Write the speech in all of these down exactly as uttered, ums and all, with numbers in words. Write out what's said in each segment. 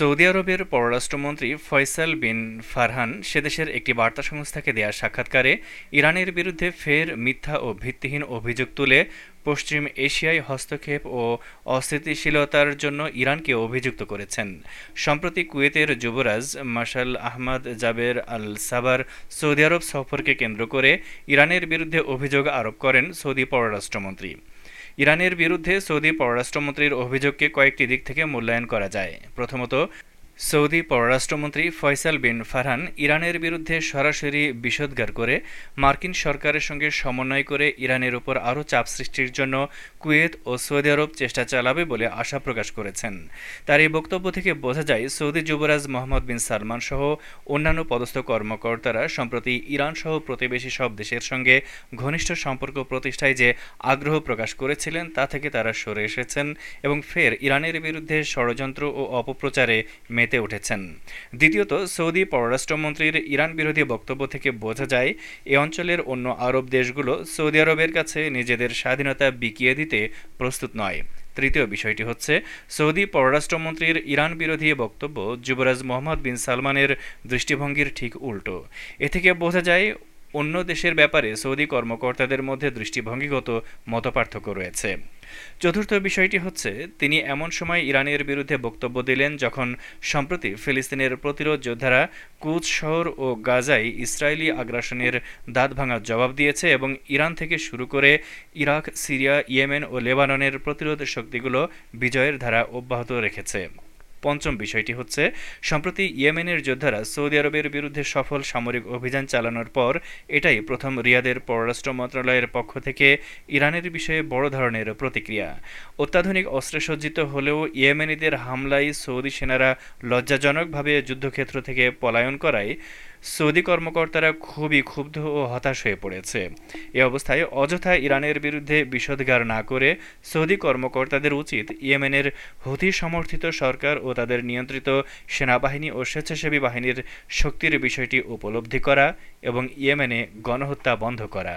Saudi আরবের পররাষ্ট্রমন্ত্রী ফয়সাল বিন ফারহান সেদেশের একটি বার্তা সংস্থাকে দেয়া সাক্ষাৎকারে ইরানের বিরুদ্ধে ফের মিথ্যা ও ভিত্তিহীন অভিযোগ তুলে পশ্চিম এশিয়ায় হস্তক্ষেপ ও অস্থিতিশীলতার জন্য ইরানকে অভিযুক্ত করেছেন। সম্প্রতি কুয়েতের যুবরাজ মাশাল আহমাদ জাবের আল সাবার সৌদি আরব সফরকে কেন্দ্র করে ইরানের বিরুদ্ধে অভিযোগ আরোপ করেন সৌদি পররাষ্ট্রমন্ত্রী। ইরানের বিরুদ্ধে সৌদি পররাষ্ট্রমন্ত্রীর অভিযোগকে কয়েকটি দিক থেকে মূল্যায়ন করা যায়। প্রথমত, সৌদি পররাষ্ট্রমন্ত্রী ফয়সাল বিন ফারহান ইরানের বিরুদ্ধে সরাসরি বিষোদ্গার করে মার্কিন সরকারের সঙ্গে সমন্বয় করে ইরানের উপর আরও চাপ সৃষ্টির জন্য কুয়েত ও সৌদি আরব চেষ্টা চালাবে বলে আশা প্রকাশ করেছেন। তার এই বক্তব্য থেকে বোঝা যায় সৌদি যুবরাজ মোহাম্মদ বিন সালমান সহ অন্যান্য পদস্থ কর্মকর্তারা সম্প্রতি ইরান সহ প্রতিবেশী সব দেশের সঙ্গে ঘনিষ্ঠ সম্পর্ক প্রতিষ্ঠায় যে আগ্রহ প্রকাশ করেছিলেন তা থেকে তারা সরে এসেছেন এবং ফের ইরানের বিরুদ্ধে ষড়যন্ত্র ও অপপ্রচারে মেতে উঠেছেন। দ্বিতীয়ত, সৌদি পররাষ্ট্রমন্ত্রীর ইরান বিরোধী বক্তব্য থেকে বোঝা যায় এ অঞ্চলের অন্য আরব দেশগুলো সৌদি আরবের কাছে নিজেদের স্বাধীনতা বিকিয়ে দিতে প্রস্তুত নয়। তৃতীয় বিষয়টি হচ্ছে, সৌদি পররাষ্ট্রমন্ত্রীর ইরান বিরোধী বক্তব্য যুবরাজ মোহাম্মদ বিন সালমানের দৃষ্টিভঙ্গির ঠিক উল্টো। এ থেকে বোঝা যায় অন্য দেশের ব্যাপারে সৌদি কর্মকর্তাদের মধ্যে দৃষ্টিভঙ্গিগত মতপার্থক্য রয়েছে। চতুর্থ বিষয়টি হচ্ছে, তিনি এমন সময় ইরানের বিরুদ্ধে বক্তব্য দিলেন যখন সম্প্রতি ফিলিস্তিনের প্রতিরোধ যোদ্ধারা কুদস শহর ও গাজায় ইসরায়েলি আগ্রাসনের দাঁতভাঙা জবাব দিয়েছে এবং ইরান থেকে শুরু করে ইরাক, সিরিয়া, ইয়েমেন ও লেবাননের প্রতিরোধ শক্তিগুলো বিজয়ের ধারা অব্যাহত রেখেছে। পঞ্চম বিষয়টি হচ্ছে, সম্প্রতি ইয়েমেনের যোদ্ধারা সৌদি আরবের বিরুদ্ধে সফল সামরিক অভিযান চালানোর পর এটাই প্রথম রিয়াদের পররাষ্ট্র মন্ত্রণালয়ের পক্ষ থেকে ইরানের বিষয়ে বড় ধরনের প্রতিক্রিয়া। অত্যাধুনিক অস্ত্রসজ্জিত হলেও ইয়েমেনিদের হামলায় সৌদি সেনারা লজ্জাজনকভাবে যুদ্ধক্ষেত্র থেকে পলায়ন করায় সৌদি কর্মকর্তারা খুবই ক্ষুব্ধ ও হতাশ হয়ে পড়েছে। এ অবস্থায় অযথা ইরানের বিরুদ্ধে বিষোদ্গার না করে সৌদি কর্মকর্তাদের উচিত ইয়েমেনের হুথি সমর্থিত সরকার ও তাদের নিয়ন্ত্রিত সেনাবাহিনী ও স্বেচ্ছাসেবী বাহিনীর শক্তির বিষয়টি উপলব্ধি করা এবং ইয়েমেনে গণহত্যা বন্ধ করা।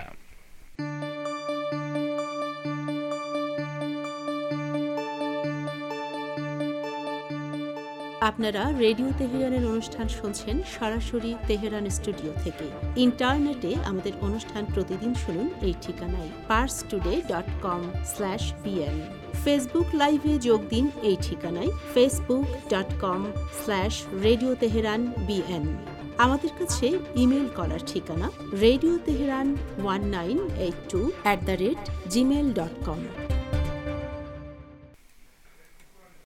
আপনারা রেডিও তেহরানের অনুষ্ঠান শুনছেন সরাসরি তেহরান স্টুডিও থেকে। ইন্টারনেটে আমাদের অনুষ্ঠান প্রতিদিন শুনুন এই ঠিকানায় Pars Today dot com slash BN. Facebook লাইভে যোগ দিন এই ঠিকানায় Facebook dot com slash radio Tehran BN. আমাদের কাছে ইমেল করার ঠিকানা radio Tehran one nine eight two at the rate Gmail dot com.